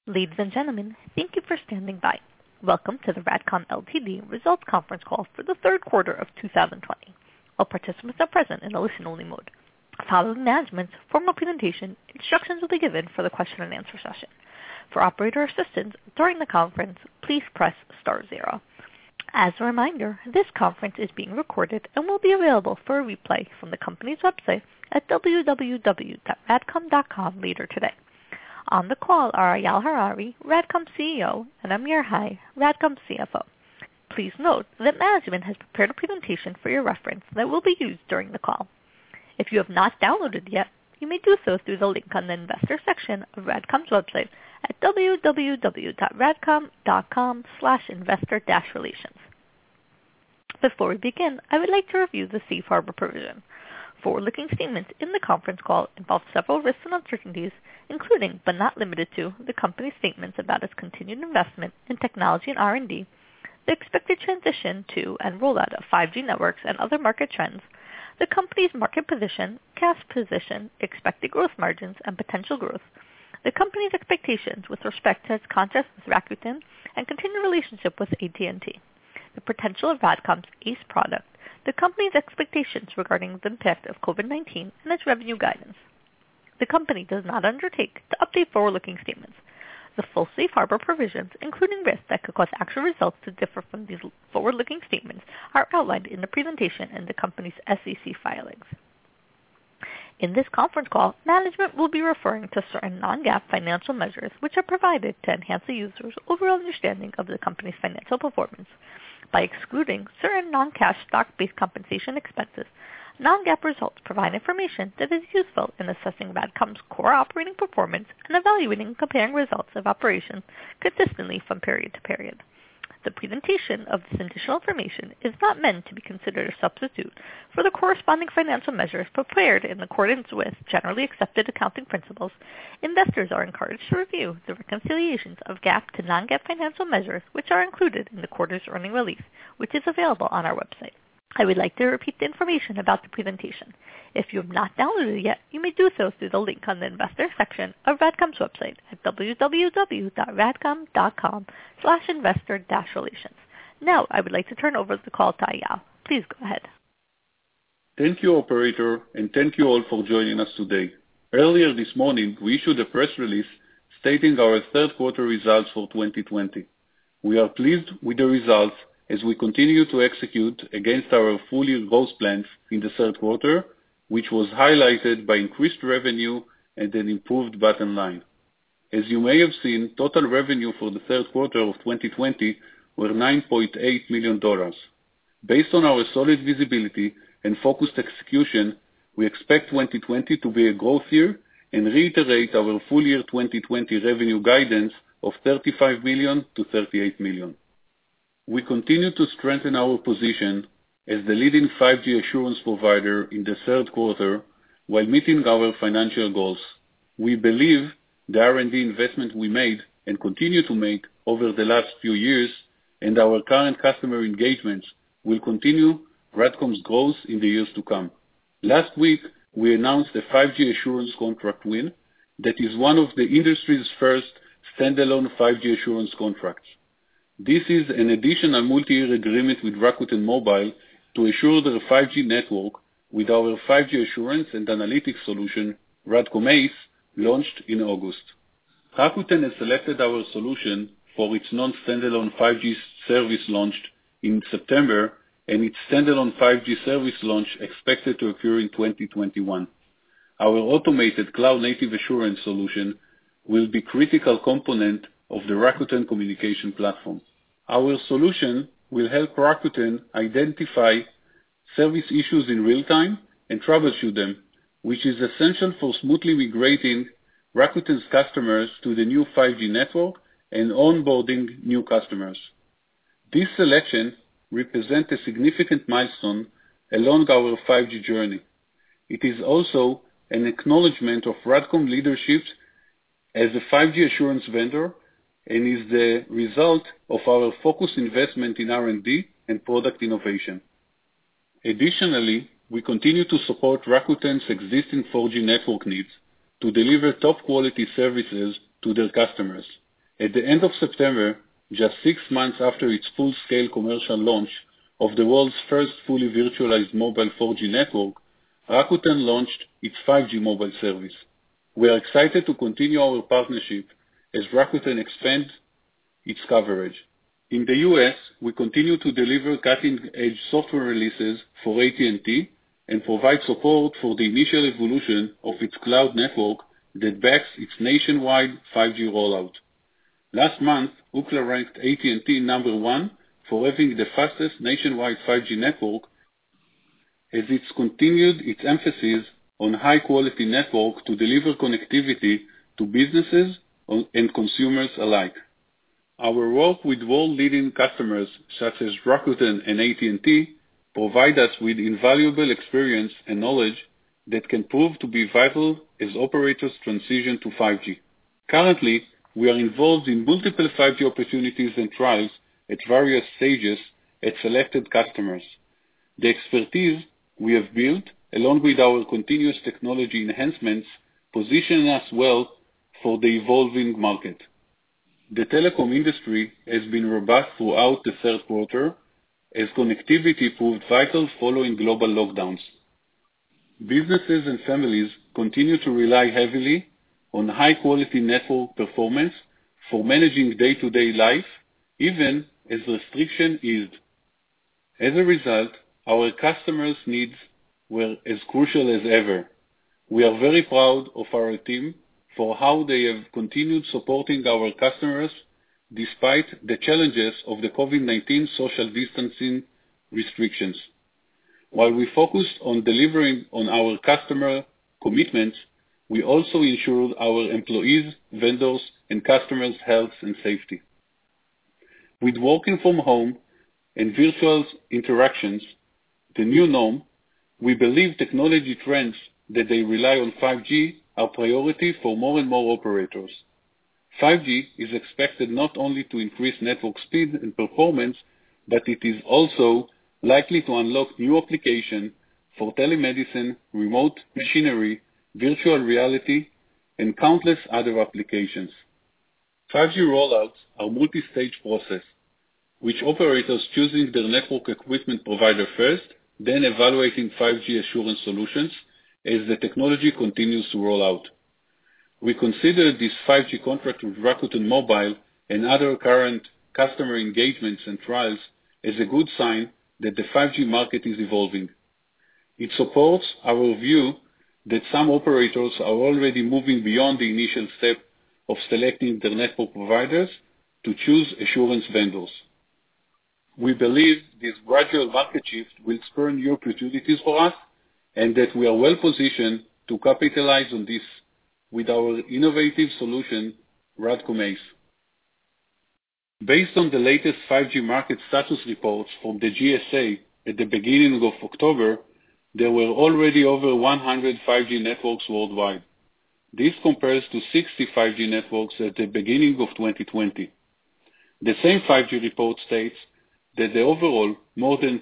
Ladies and gentlemen, thank you for standing by. Welcome to the RADCOM Ltd. Results Conference Call for the third quarter of 2020. All participants are present in a listen-only mode. Following management's formal presentation, instructions will be given for the question and answer session. For operator assistance during the conference, please press star 0. As a reminder, this conference is being recorded and will be available for a replay from the company's website at www.radcom.com later today. On the call are Eyal Harari, RADCOM CEO, and Amir Hai, RADCOM CFO. Please note that management has prepared a presentation for your reference that will be used during the call. If you have not downloaded yet, you may do so through the link on the investor section of RADCOM's website at www.radcom.com/investor-relations. Before we begin, I would like to review the safe harbor provision. Forward-looking statements in the conference call involve several risks and uncertainties, including, but not limited to, the company's statements about its continued investment in technology and R&D, the expected transition to and rollout of 5G networks and other market trends, the company's market position, cash position, expected growth margins, and potential growth, the company's expectations with respect to its contracts with Rakuten and continued relationship with AT&T, the potential of RADCOM's ACE product, the company's expectations regarding the impact of COVID-19 and its revenue guidance. The company does not undertake to update forward-looking statements. The full safe harbor provisions, including risks that could cause actual results to differ from these forward-looking statements, are outlined in the presentation in the company's SEC filings. In this conference call, management will be referring to certain non-GAAP financial measures which are provided to enhance the user's overall understanding of the company's financial performance. By excluding certain non-cash stock-based compensation expenses, non-GAAP results provide information that is useful in assessing RADCOM's core operating performance and evaluating and comparing results of operations consistently from period to period. The presentation of this additional information is not meant to be considered a substitute for the corresponding financial measures prepared in accordance with generally accepted accounting principles. Investors are encouraged to review the reconciliations of GAAP to non-GAAP financial measures which are included in the quarter's earnings release, which is available on our website. I would like to repeat the information about the presentation. If you have not downloaded it yet, you may do so through the link on the investor section of RADCOM's website at www.radcom.com/investor-relations. Now, I would like to turn over the call to Eyal. Please go ahead. Thank you, operator, and thank you all for joining us today. Earlier this morning, we issued a press release stating our third quarter results for 2020. We are pleased with the results as we continue to execute against our full-year growth plans in the third quarter, which was highlighted by increased revenue and an improved bottom line. As you may have seen, total revenue for the third quarter of 2020 were $9.8 million. Based on our solid visibility and focused execution, we expect 2020 to be a growth year and reiterate our full-year 2020 revenue guidance of $35 million to $38 million. We continue to strengthen our position as the leading 5G assurance provider in the third quarter while meeting our financial goals. We believe the R&D investment we made and continue to make over the last few years and our current customer engagements will continue RADCOM's growth in the years to come. Last week, we announced a 5G assurance contract win that is one of the industry's first standalone 5G assurance contracts. This is an additional multi-year agreement with Rakuten Mobile to assure their 5G network with our 5G assurance and analytics solution, RADCOM ACE, launched in August. Rakuten has selected our solution for its non-standalone 5G service launched in September and its standalone 5G service launch expected to occur in 2021. Our automated cloud-native assurance solution will be a critical component of the Rakuten communication platform. Our solution will help Rakuten identify service issues in real time and troubleshoot them, which is essential for smoothly migrating Rakuten's customers to the new 5G network and onboarding new customers. This selection represents a significant milestone along our 5G journey. It is also an acknowledgement of RADCOM leadership as a 5G assurance vendor and is the result of our focused investment in R&D and product innovation. Additionally, we continue to support Rakuten's existing 4G network needs to deliver top quality services to their customers. At the end of September, just 6 months after its full-scale commercial launch of the world's first fully virtualized mobile 4G network, Rakuten launched its 5G mobile service. We are excited to continue our partnership as Rakuten expands its coverage. In the US, we continue to deliver cutting-edge software releases for AT&T and provide support for the initial evolution of its cloud network that backs its nationwide 5G rollout. Last month, Ookla ranked AT&T number 1 for having the fastest nationwide 5G network as it's continued its emphasis on high-quality network to deliver connectivity to businesses and consumers alike. Our work with world-leading customers such as Rakuten and AT&T provide us with invaluable experience and knowledge that can prove to be vital as operators transition to 5G. Currently, we are involved in multiple 5G opportunities and trials at various stages at selected customers. The expertise we have built, along with our continuous technology enhancements, position us well for the evolving market. The telecom industry has been robust throughout the third quarter as connectivity proved vital following global lockdowns. Businesses and families continue to rely heavily on high-quality network performance for managing day-to-day life, even as restriction eased. As a result, our customers' needs were as crucial as ever. We are very proud of our team for how they have continued supporting our customers despite the challenges of the COVID-19 social distancing restrictions. While we focused on delivering on our customer commitments, we also ensured our employees, vendors, and customers' health and safety. With working from home and virtual interactions, the new norm, we believe technology trends that they rely on 5G are priority for more and more operators. 5G is expected not only to increase network speed and performance, but it is also likely to unlock new applications for telemedicine, remote machinery, virtual reality, and countless other applications. 5G rollouts are multi-stage process, which operators choosing their network equipment provider first, then evaluating 5G assurance solutions as the technology continues to roll out. We consider this 5G contract with Rakuten Mobile and other current customer engagements and trials as a good sign that the 5G market is evolving. It supports our view that some operators are already moving beyond the initial step of selecting their network providers to choose assurance vendors. We believe this gradual market shift will spur new opportunities for us and that we are well positioned to capitalize on this with our innovative solution, RADCOM ACE. Based on the latest 5G market status reports from the GSA at the beginning of October, there were already over 100 5G networks worldwide. This compares to 60 5G networks at the beginning of 2020. The same 5G report states that the overall more than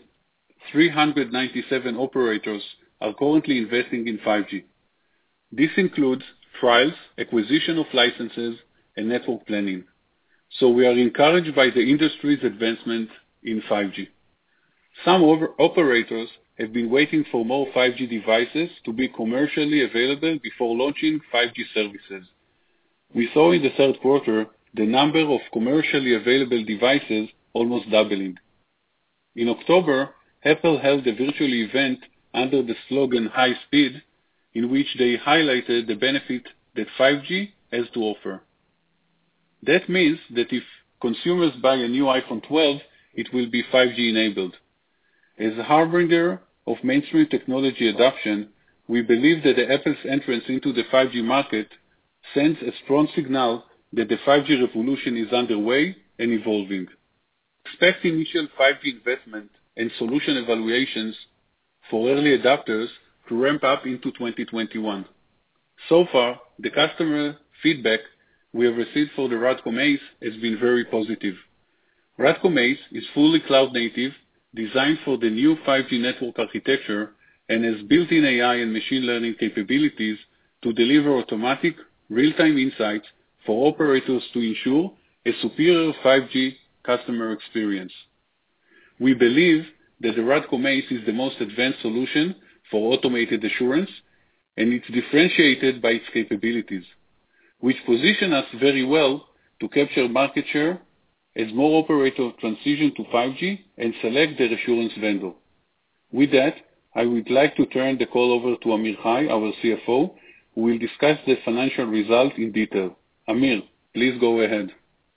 397 operators are currently investing in 5G. This includes trials, acquisition of licenses, and network planning. So we are encouraged by the industry's advancement in 5G. Some operators have been waiting for more 5G devices to be commercially available before launching 5G services. We saw in the third quarter the number of commercially available devices almost doubling. In October, Apple held a virtual event under the slogan High Speed, in which they highlighted the benefit that 5G has to offer. That means that if consumers buy a new iPhone 12, it will be 5G enabled. As a harbinger of mainstream technology adoption, we believe that Apple's entrance into the 5G market sends a strong signal that the 5G revolution is underway and evolving. Expect initial 5G investment and solution evaluations for early adopters to ramp up into 2021. So far, the customer feedback we have received for the RADCOM ACE has been very positive. RADCOM ACE is fully cloud native, designed for the new 5G network architecture, and has built-in AI and machine learning capabilities to deliver automatic, real-time insights for operators to ensure a superior 5G customer experience. We believe that the RADCOM ACE is the most advanced solution for automated assurance, and it's differentiated by its capabilities, which position us very well to capture market share as more operators transition to 5G and select their assurance vendor. With that, I would like to turn the call over to Amir Hai, our CFO, who will discuss the financial results in detail. Amir, please go ahead.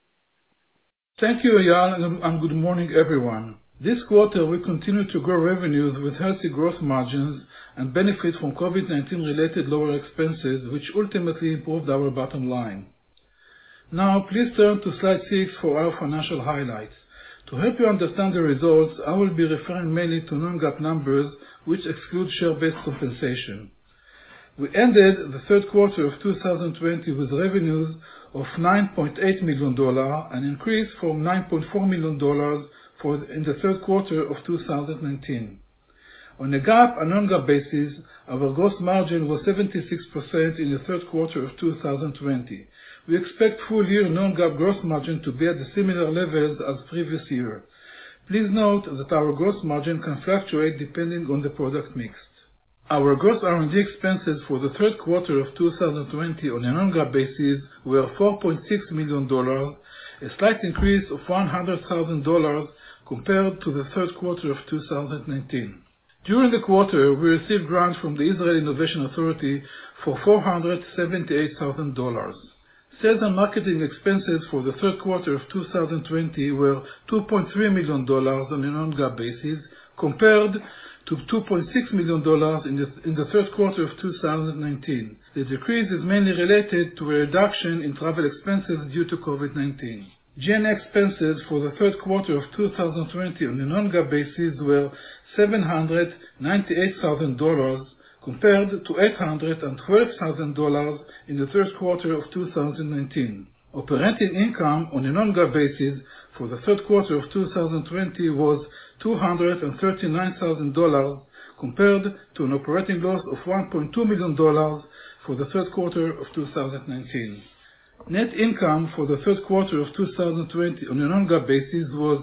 Thank you, Eyal, and good morning, everyone. This quarter, we continue to grow revenues with healthy growth margins and benefit from COVID-19 related lower expenses, which ultimately improved our bottom line. Now, please turn to slide 6 for our financial highlights. To help you understand the results, I will be referring mainly to non-GAAP numbers, which exclude share-based compensation. We ended the third quarter of 2020 with revenues of $9.8 million, an increase from $9.4 million in the third quarter of 2019. On a GAAP and non-GAAP basis, our gross margin was 76% in the third quarter of 2020. We expect full-year non-GAAP gross margin to be at the similar levels as previous year. Please note that our gross margin can fluctuate depending on the product mix. Our gross R&D expenses for the third quarter of 2020 on a non-GAAP basis were $4.6 million, a slight increase of $100,000 compared to the third quarter of 2019. During the quarter, we received grants from the Israel Innovation Authority for $478,000. Sales and marketing expenses for the third quarter of 2020 were $2.3 million on a non-GAAP basis, compared to $2.6 million in the third quarter of 2019. The decrease is mainly related to a reduction in travel expenses due to COVID-19. G&A expenses for the third quarter of 2020 on a non-GAAP basis were $798,000 compared to $812,000 in the third quarter of 2019. Operating income on a non-GAAP basis for the third quarter of 2020 was $239,000 compared to an operating loss of $1.2 million for the third quarter of 2019. Net income for the third quarter of 2020 on a non-GAAP basis was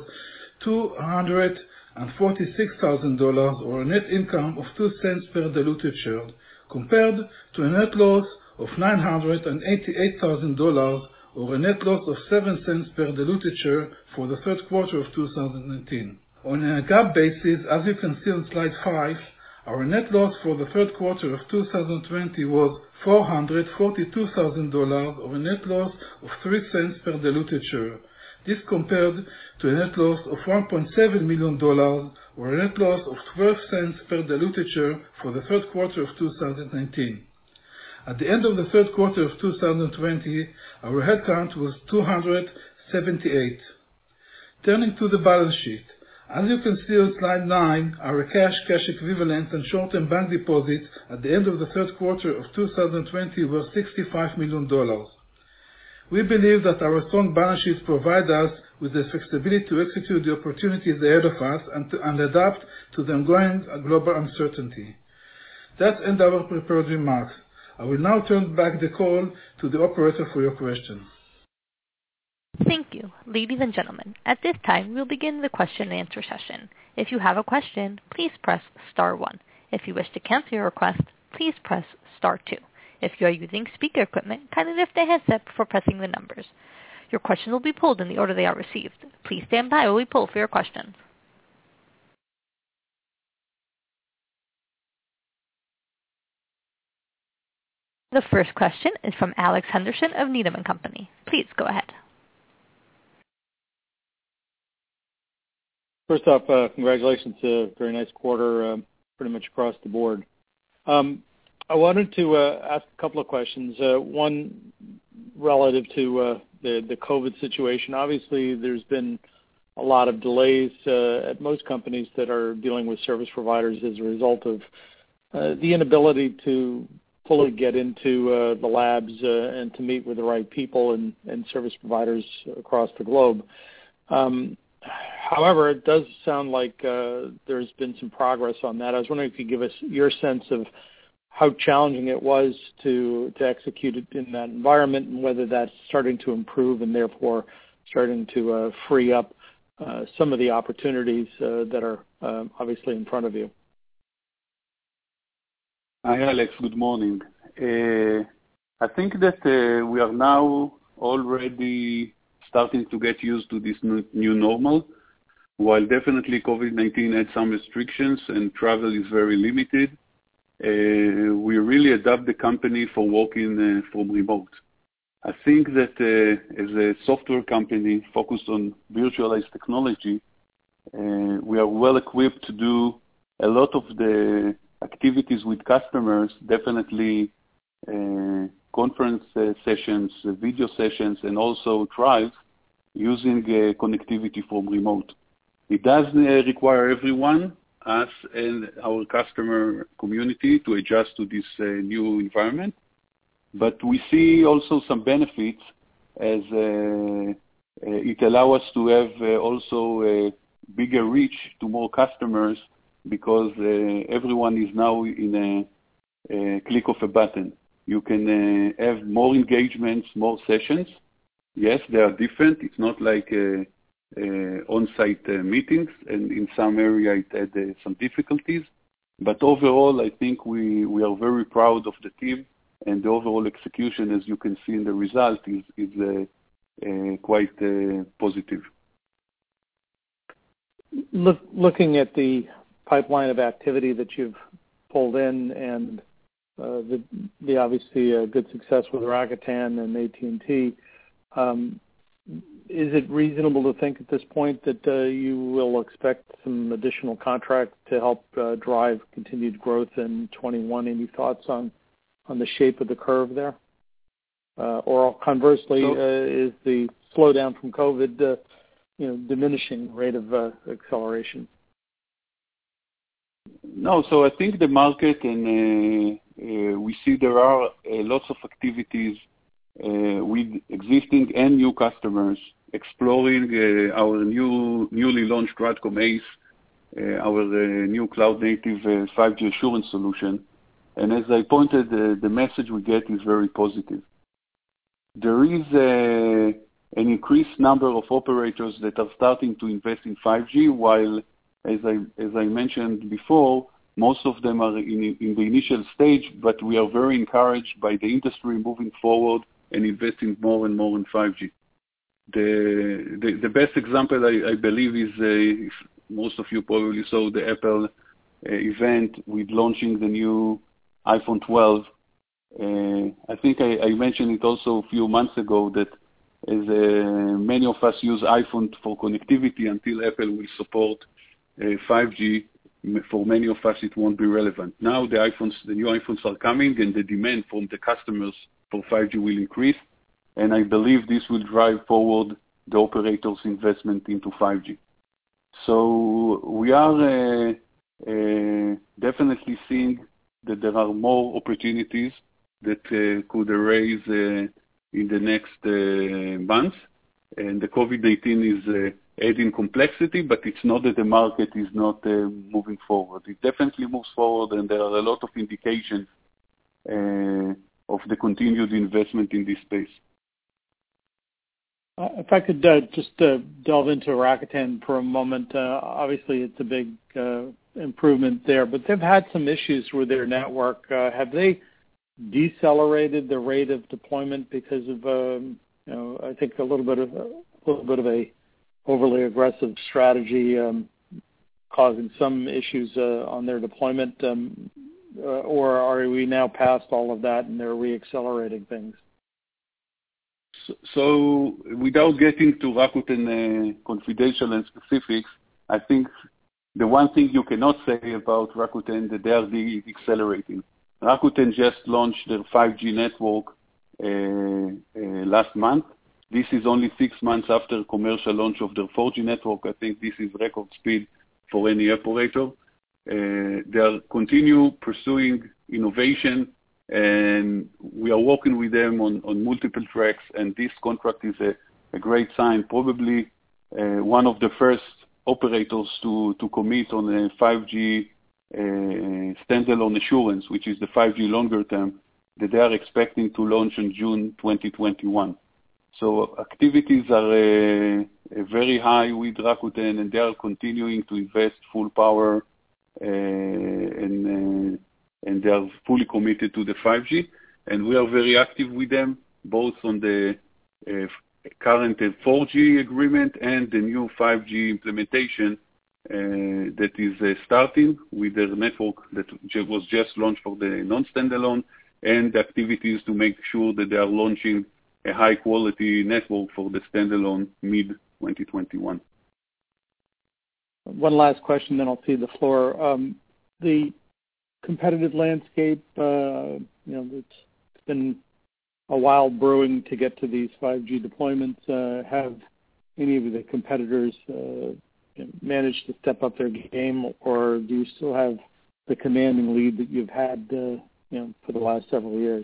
$246,000, or a net income of 2 cents per diluted share, compared to a net loss of $988,000, or a net loss of 7 cents per diluted share for the third quarter of 2019. On a GAAP basis, as you can see on slide 5, our net loss for the third quarter of 2020 was $442,000, or a net loss of 3 cents per diluted share. This compared to a net loss of $1.7 million, or a net loss of 12 cents per diluted share for the third quarter of 2019. At the end of the third quarter of 2020, our headcount was 278. Turning to the balance sheet. As you can see on slide 9, our cash equivalents, and short-term bank deposits at the end of the third quarter of 2020 were $65 million. We believe that our strong balance sheets provide us with the flexibility to execute the opportunities ahead of us and adapt to the ongoing global uncertainty. That ends our prepared remarks. I will now turn back the call to the operator for your questions. Thank you. Ladies and gentlemen, at this time, we'll begin the question and answer session. If you have a question, please press star 1. If you wish to cancel your request, please press star 2. If you are using speaker equipment, kindly lift the headset before pressing the numbers. Your questions will be pulled in the order they are received. Please stand by while we pull for your questions. The first question is from Alex Henderson of Needham & Company. Please go ahead. First off, congratulations. Very nice quarter, pretty much across the board. I wanted to ask a couple of questions. One relative to the COVID situation. Obviously, there's been a lot of delays at most companies that are dealing with service providers as a result of the inability to fully get into the labs and to meet with the right people and service providers across the globe. However, it does sound like there's been some progress on that. I was wondering if you could give us your sense of how challenging it was to execute it in that environment and whether that's starting to improve and therefore starting to free up some of the opportunities that are obviously in front of you? Hi, Alex. Good morning. I think that we are now already starting to get used to this new normal. While definitely COVID-19 had some restrictions and travel is very limited, we really adapt the company for working from remote. I think that as a software company focused on virtualized technology, we are well equipped to do a lot of the activities with customers, definitely conference sessions, video sessions, and also trials using connectivity from remote. It does require everyone, us and our customer community, to adjust to this new environment. But we see also some benefits as it allows us to have also a bigger reach to more customers because everyone is now in a click of a button. You can have more engagements, more sessions. Yes, they are different. It's not like on-site meetings, and in some area it had some difficulties. But overall, I think we are very proud of the team, and the overall execution, as you can see in the result, is quite positive. Looking at the pipeline of activity that you've pulled in and the obviously good success with Rakuten and AT&T, is it reasonable to think at this point that you will expect some additional contracts to help drive continued growth in 21? Any thoughts on the shape of the curve there? Or conversely, is the slowdown from COVID, diminishing rate of acceleration? No, so I think the market and we see there are lots of activities with existing and new customers exploring our newly launched RADCOM ACE, our new cloud-native 5G assurance solution. And as I pointed, the message we get is very positive. There is an increased number of operators that are starting to invest in 5G, while, as I mentioned before, most of them are in the initial stage, but we are very encouraged by the industry moving forward and investing more and more in 5G. The best example, I believe, is if most of you probably saw the Apple event with launching the new iPhone 12. I think I mentioned it also a few months ago that as many of us use iPhone for connectivity, until Apple will support 5G, for many of us it won't be relevant. Now the new iPhones are coming, and the demand from the customers for 5G will increase, and I believe this will drive forward the operators' investment into 5G. So we are definitely seeing that there are more opportunities that could arise in the next months, and the COVID-19 is adding complexity, but it's not that the market is not moving forward. It definitely moves forward, and there are a lot of indications of the continued investment in this space. If I could just delve into Rakuten for a moment. Obviously, it's a big improvement there, but they've had some issues with their network. Have they decelerated the rate of deployment because of, I think a little bit of a overly aggressive strategy causing some issues on their deployment, or are we now past all of that and they're re-accelerating things? So without getting to Rakuten confidential and specifics, I think the one thing you cannot say about Rakuten that they are accelerating. Rakuten just launched their 5G network last month. This is only 6 months after commercial launch of their 4G network. I think this is record speed for any operator. They are continue pursuing innovation, and we are working with them on multiple tracks, and this contract is a great sign, probably one of the first operators to commit on a 5G standalone assurance, which is the 5G longer term, that they are expecting to launch in June 2021. So activities are very high with Rakuten, and they are continuing to invest full power, and they are fully committed to the 5G. And we are very active with them, both on the current 4G agreement and the new 5G implementation that is starting with their network that was just launched for the non-standalone, and activities to make sure that they are launching a high-quality network for the standalone mid-2021. One last question, then I'll cede the floor. The competitive landscape, it's been a while brewing to get to these 5G deployments. Have any of the competitors managed to step up their game, or do you still have the commanding lead that you've had, for the last several years?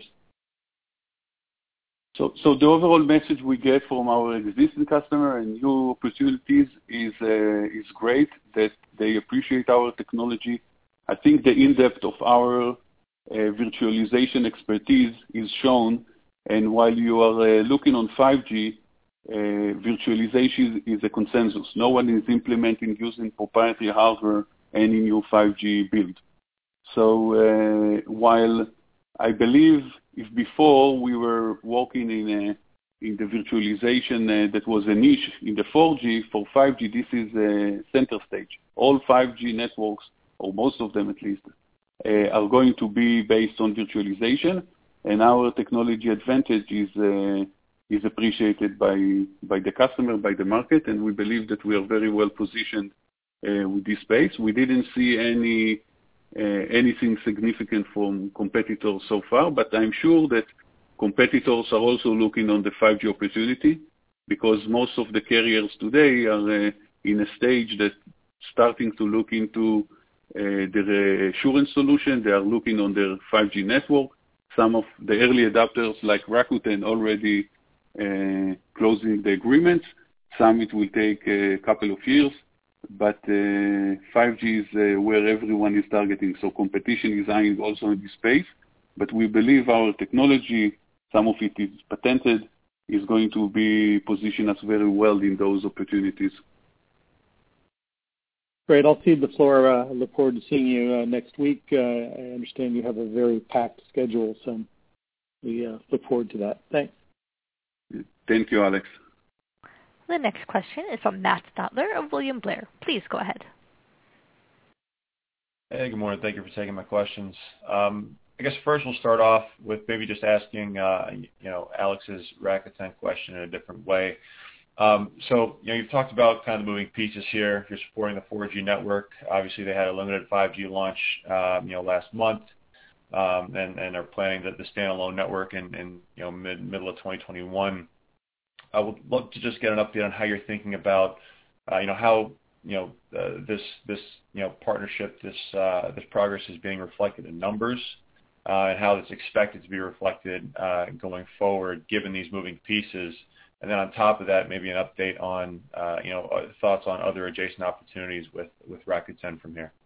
So the overall message we get from our existing customer and new opportunities is great, that they appreciate our technology. I think the in-depth of our virtualization expertise is shown, and while you are looking on 5G, virtualization is a consensus. No one is implementing using proprietary hardware any new 5G build. So while I believe if before we were working in the virtualization that was a niche in the 4G, for 5G this is a center stage. All 5G networks, or most of them at least, are going to be based on virtualization, and our technology advantage is appreciated by the customer, by the market, and we believe that we are very well positioned with this space. We didn't see anything significant from competitors so far, but I'm sure that competitors are also looking on the 5G opportunity, because most of the carriers today are in a stage that starting to look into their assurance solution. They are looking on their 5G network. Some of the early adopters like Rakuten already closing the agreements. Some it will take a couple of years, but 5G is where everyone is targeting. So competition is eyeing also in this space, but we believe our technology, some of it is patented, is going to be position us very well in those opportunities. Great. I'll cede the floor. I look forward to seeing you next week. I understand you have a very packed schedule, so we look forward to that. Thanks. Thank you, Alex. The next question is from Matt Stotler of William Blair. Please go ahead. Hey, good morning. Thank you for taking my questions. I guess first we'll start off with maybe just asking, Alex's Rakuten question in a different way. So, you've talked about kind of the moving pieces here. You're supporting the 4G network. Obviously, they had a limited 5G launch, last month, and are planning the standalone network in middle of 2021. I would love to just get an update on how you're thinking about, how this partnership, this progress is being reflected in numbers, and how it's expected to be reflected going forward, given these moving pieces. And then on top of that, maybe an update on, thoughts on other adjacent opportunities with Rakuten from here.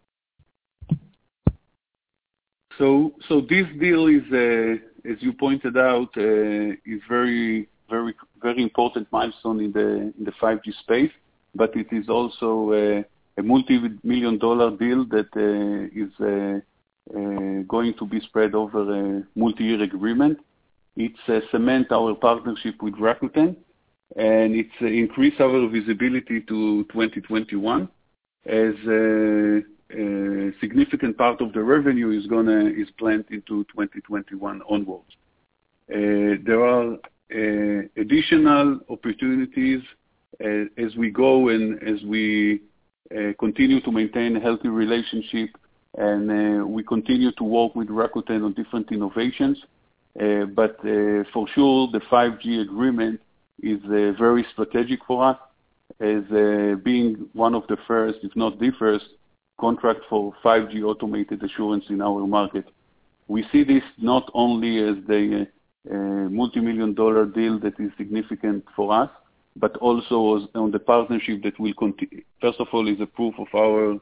So this deal is, as you pointed out, is very, very, very important milestone in the 5G space, but it is also a multi-million-dollar deal that is going to be spread over a multi-year agreement. It's cement our partnership with Rakuten, and it's increase our visibility to 2021, as a significant part of the revenue is planned into 2021 onwards. There are additional opportunities as we go and as we continue to maintain a healthy relationship, and we continue to work with Rakuten on different innovations. But for sure, the 5G agreement is very strategic for us, as being one of the first, if not the first, contract for 5G automated assurance in our market. We see this not only as the multi-million-dollar deal that is significant for us, but also as on the partnership that will continue. First of all, is a proof of our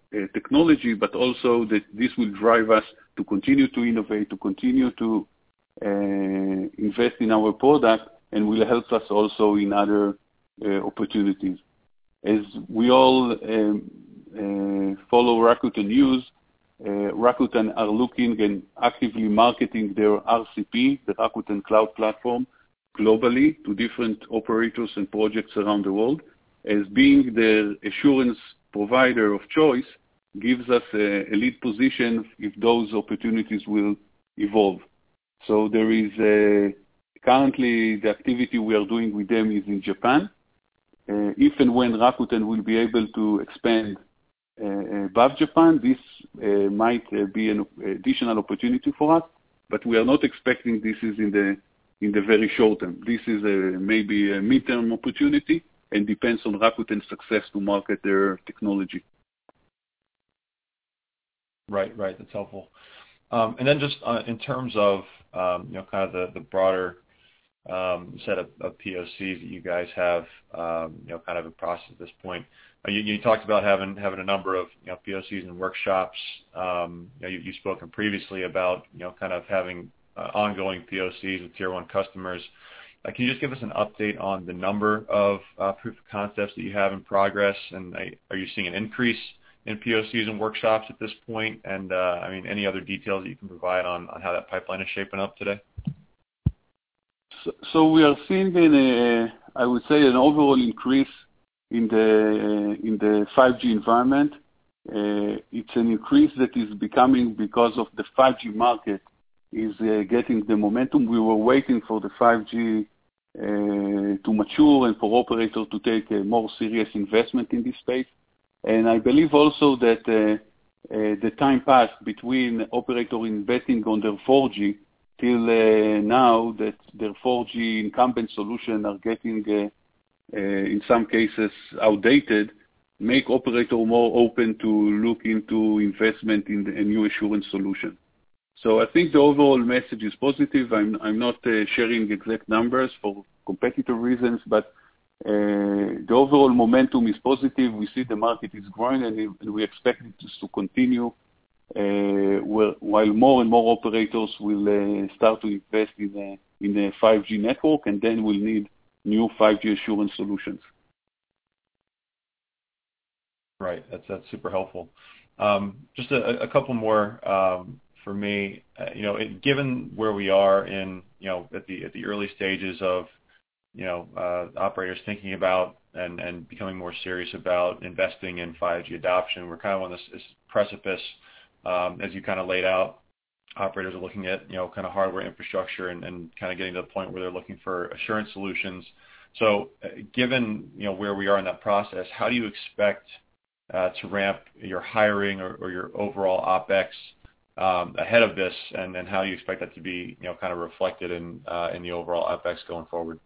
technology, but also that this will drive us to continue to innovate, to continue to invest in our product and will help us also in other opportunities. As we all follow Rakuten news, Rakuten are looking and actively marketing their RCP, the Rakuten Cloud Platform, globally to different operators and projects around the world. As being the assurance provider of choice gives us a lead position if those opportunities will evolve. So there is currently the activity we are doing with them is in Japan. If and when Rakuten will be able to expand above Japan, this might be an additional opportunity for us, but we are not expecting this is in the very short term. This is maybe a midterm opportunity and depends on Rakuten's success to market their technology. Right. That's helpful. And then just in terms of kind of the broader set of POCs that you guys have, kind of in process at this point. You talked about having a number of POCs and workshops. You've spoken previously about kind of having ongoing POCs with tier one customers. Can you just give us an update on the number of proof of concepts that you have in progress, and are you seeing an increase in POCs and workshops at this point? And any other details that you can provide on how that pipeline is shaping up today? So we are seeing I would say an overall increase in the 5G environment. It's an increase that is becoming because of the 5G market is getting the momentum. We were waiting for the 5G to mature and for operators to take a more serious investment in this space. And I believe also that the time passed between operator investing on their 4G till now that their 4G incumbent solution are getting in some cases outdated, make operator more open to look into investment in a new assurance solution. So I think the overall message is positive. I'm not sharing exact numbers for competitive reasons, but the overall momentum is positive. We see the market is growing, and we expect it to continue while more and more operators will start to invest in a 5G network, and then we'll need new 5G assurance solutions. Right. That's super helpful. Just a couple more for me. Given where we are in at the early stages of operators thinking about and becoming more serious about investing in 5G adoption, we're kind of on this precipice, as you kind of laid out. Operators are looking at kind of hardware infrastructure and kind of getting to the point where they're looking for assurance solutions. So given where we are in that process, how do you expect to ramp your hiring or your overall OpEx ahead of this, and then how do you expect that to be kind of reflected in the overall OpEx going forward?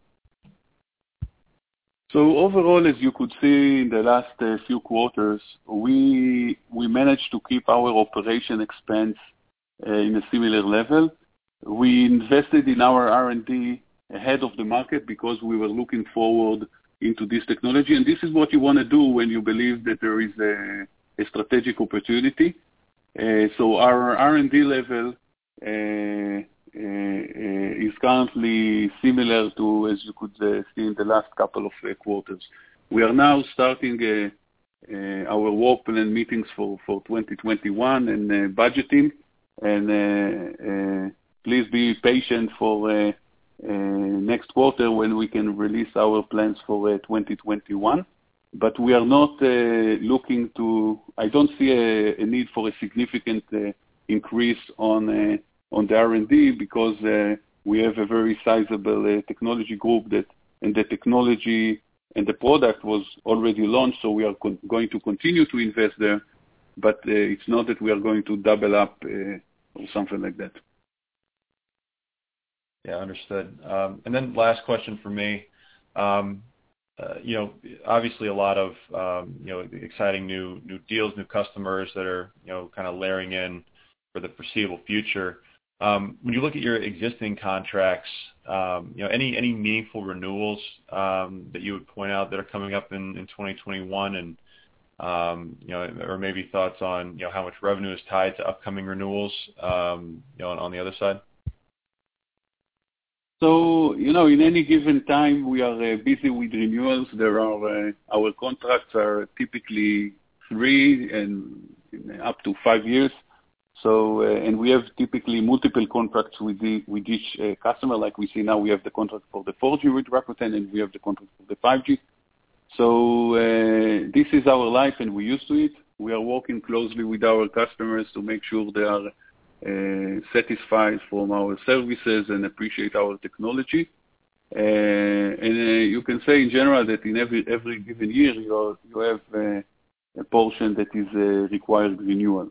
So overall, as you could see in the last few quarters, we managed to keep our operation expense in a similar level. We invested in our R&D ahead of the market because we were looking forward into this technology, and this is what you want to do when you believe that there is a strategic opportunity. So our R&D level is currently similar to, as you could see in the last couple of quarters. We are now starting our work plan meetings for 2021 and budgeting, and please be patient for next quarter when we can release our plans for 2021. But we are not looking to, I don't see a need for a significant increase on the R&D because we have a very sizable technology group and the technology and the product was already launched, so we are going to continue to invest there, but it's not that we are going to double up or something like that. Yeah, understood. And then last question for me. Obviously a lot of exciting new deals, new customers that are kind of layering in for the foreseeable future. When you look at your existing contracts, any meaningful renewals that you would point out that are coming up in 2021, and or maybe thoughts on how much revenue is tied to upcoming renewals on the other side? So, in any given time, we are busy with renewals. Our contracts are typically 3 and up to 5 years. So, and we have typically multiple contracts with each customer. Like we see now, we have the contract for the 4G with Rakuten, and we have the contract for the 5G. So this is our life, and we're used to it. We are working closely with our customers to make sure they are satisfied from our services and appreciate our technology. And you can say in general that in every given year you have a portion that is required renewal.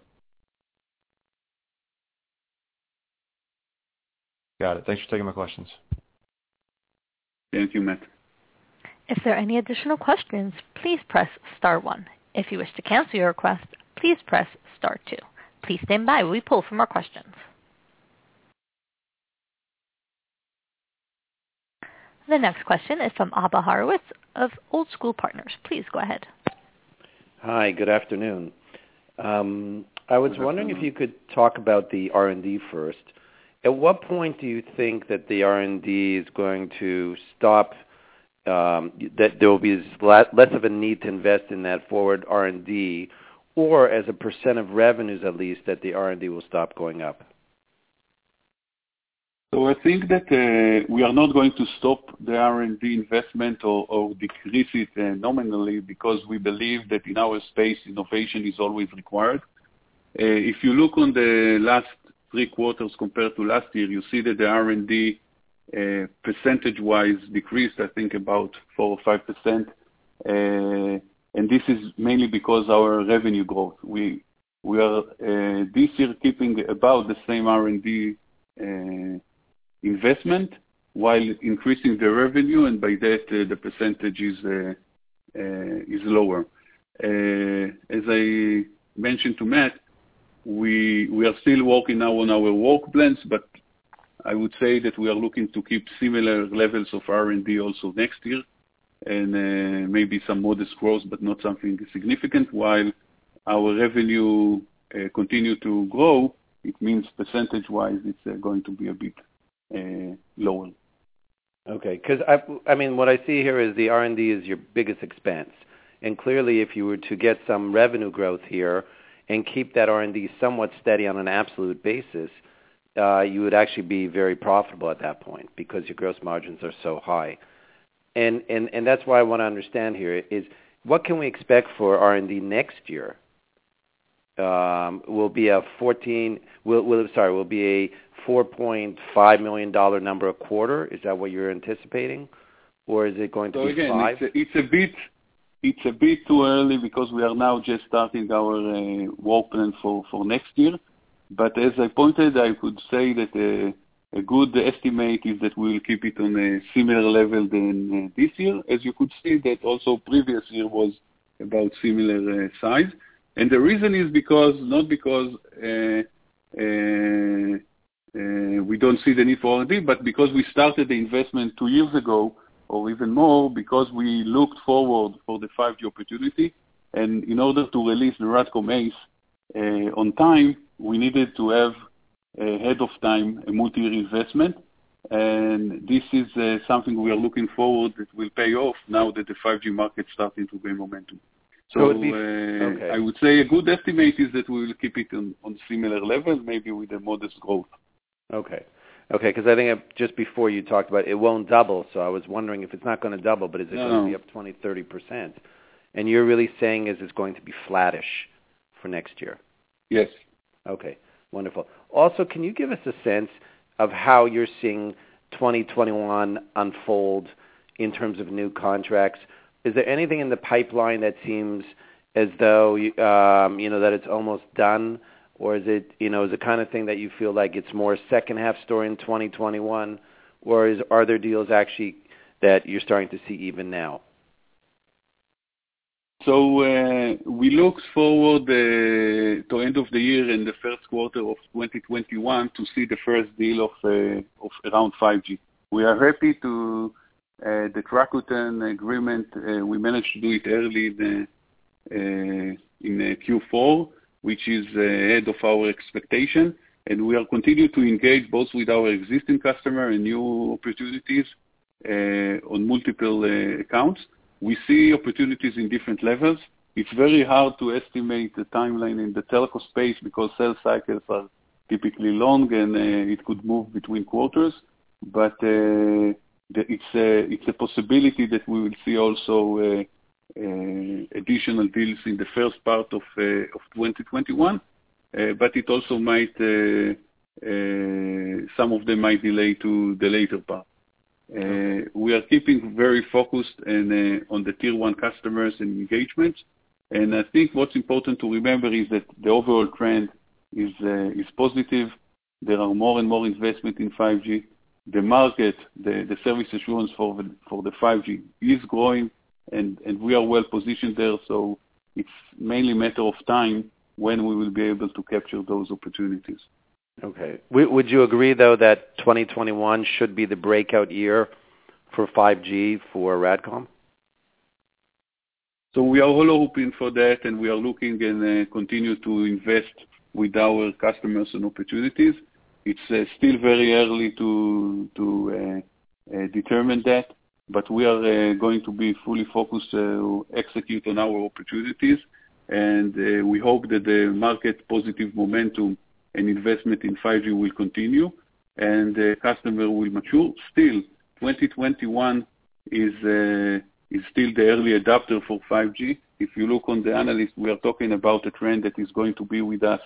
Got it. Thanks for taking my questions. Thank you, Matt. If there are any additional questions, please press star 1. If you wish to cancel your request, please press star 2. Please stand by while we pull for more questions. The next question is from Abba Horowitz of Old School Partners. Please go ahead. Hi, good afternoon. I was wondering if you could talk about the R&D first. At what point do you think that the R&D is going to stop, that there will be less of a need to invest in that forward R&D, or as a percent of revenues at least, that the R&D will stop going up? So I think that we are not going to stop the R&D investment or decrease it nominally, because we believe that in our space, innovation is always required. If you look on the last 3 quarters compared to last year, you see that the R&D percentage-wise decreased, I think, about 4 or 5%. And this is mainly because our revenue growth. We are this year keeping about the same R&D investment while increasing the revenue, and by that the percentage is lower. As I mentioned to Matt, we are still working now on our work plans, but I would say that we are looking to keep similar levels of R&D also next year, and maybe some modest growth, but not something significant. While our revenue continue to grow, it means percentage-wise it's going to be a bit lower. Okay, because I mean, what I see here is the R&D is your biggest expense, and clearly if you were to get some revenue growth here and keep that R&D somewhat steady on an absolute basis, you would actually be very profitable at that point because your gross margins are so high. And that's why I want to understand here is, what can we expect for R&D next year? Will be a $4.5 million number a quarter? Is that what you're anticipating, or is it going to be 5? It's a bit too early because we are now just starting our work plan for next year. But as I pointed, I could say that a good estimate is that we will keep it on a similar level than this year. As you could see, that also previous year was about similar size. And the reason is not because we don't see the need for R&D, but because we started the investment 2 years ago, or even more, because we looked forward for the 5G opportunity. And in order to release the RADCOM ACE on time, we needed to have ahead of time a multi-year investment. And this is something we are looking forward that will pay off now that the 5G market is starting to gain momentum. So okay. I would say a good estimate is that we will keep it on similar level, maybe with a modest growth. Okay, because I think just before you talked about it won't double, so I was wondering if it's not going to double, but is it going to be up 20, 30%? And you're really saying is it's going to be flattish for next year? Yes. Okay, wonderful. Also, can you give us a sense of how you're seeing 2021 unfold in terms of new contracts? Is there anything in the pipeline that seems as though that it's almost done, or is it is the kind of thing that you feel like it's more second half story in 2021, or are there deals actually that you're starting to see even now? So we look forward to end of the year in the first quarter of 2021 to see the first deal of around 5G. We are happy to the Rakuten agreement. We managed to do it early in Q4, which is ahead of our expectation. and we are continuing to engage both with our existing customer and new opportunities on multiple accounts. We see opportunities in different levels. It's very hard to estimate the timeline in the telco space because sales cycles are typically long and it could move between quarters. But it's a possibility that we will see also additional deals in the first part of 2021. But it also might, some of them might delay to the later part. We are keeping very focused on the tier one customers and engagements. And I think what's important to remember is that the overall trend is positive. There are more and more investment in 5G. The market, the service assurance for the 5G is growing, and we are well positioned there. So it's mainly a matter of time when we will be able to capture those opportunities. Okay. Would you agree, though, that 2021 should be the breakout year for 5G for RADCOM? So we are all hoping for that, and we are looking and continue to invest with our customers and opportunities. It's still very early to determine that, but we are going to be fully focused to execute on our opportunities, and we hope that the market positive momentum and investment in 5G will continue, and the customer will mature. Still, 2021 is still the early adopter for 5G. If you look on the analyst, we are talking about a trend that is going to be with us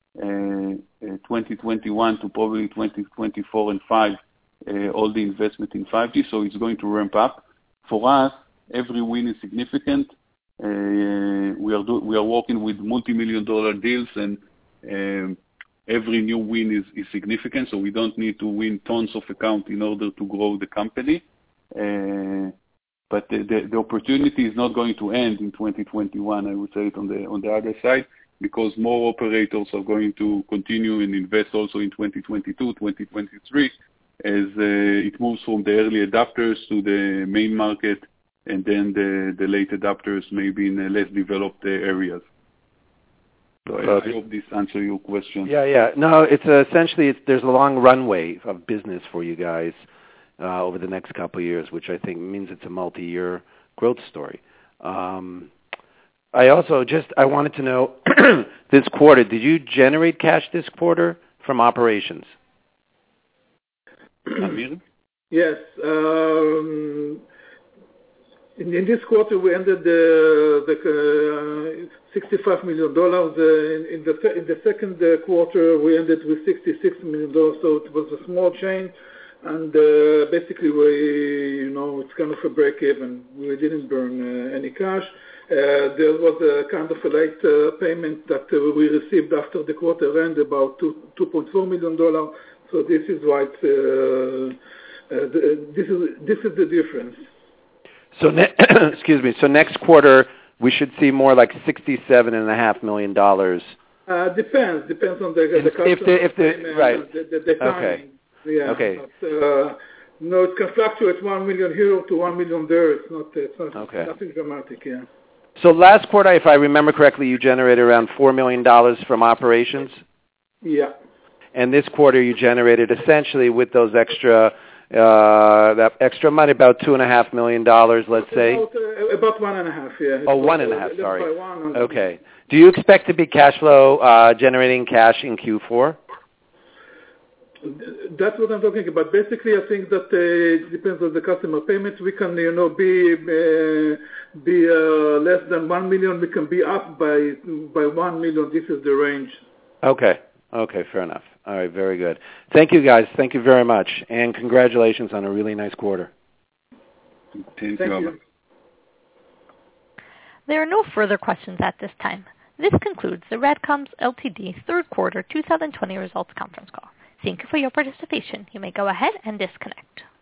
2021 to probably 2024 and 5, all the investment in 5G, so it's going to ramp up. For us, every win is significant. We are working with multi-million-dollar deals, and every new win is significant, so we don't need to win tons of accounts in order to grow the company. But the opportunity is not going to end in 2021, I would say it on the other side, because more operators are going to continue and invest also in 2022, 2023, as it moves from the early adopters to the main market, and then the late adopters maybe in less developed areas. So I hope this answers your question. Yeah. No, it's essentially there's a long runway of business for you guys over the next couple of years, which I think means it's a multi-year growth story. I wanted to know this quarter, did you generate cash this quarter from operations? Amir? Yes. In this quarter, we ended the $65 million. In the second quarter, we ended with $66 million, so it was a small change. And basically, it's kind of a break even. We didn't burn any cash. There was a kind of a late payment that we received after the quarter end, about $2.4 million. So this is why this is the difference. So excuse me. So next quarter we should see more like $67.5 million. Depends on the right. The timing. Okay. Yeah. Okay. But, no, it can fluctuate $1 million here to $1 million there. It's not okay. Nothing dramatic. Yeah. So last quarter, if I remember correctly, you generated around $4 million from operations. Yeah. And this quarter, you generated essentially with those that extra money, about $2.5 million, let's say. About 1.5. Yeah. Oh, 1.5. Sorry. Okay. Do you expect to be cash flow generating cash in Q4? That's what I'm talking about. Basically, I think that it depends on the customer payments. We can, be less than 1 million. We can be up by 1 million. This is the range. Okay, fair enough. All right, very good. Thank you, guys. Thank you very much, and congratulations on a really nice quarter. Thank you. There are no further questions at this time. This concludes the RADCOM Ltd. third quarter 2020 results conference call. Thank you for your participation. You may go ahead and disconnect.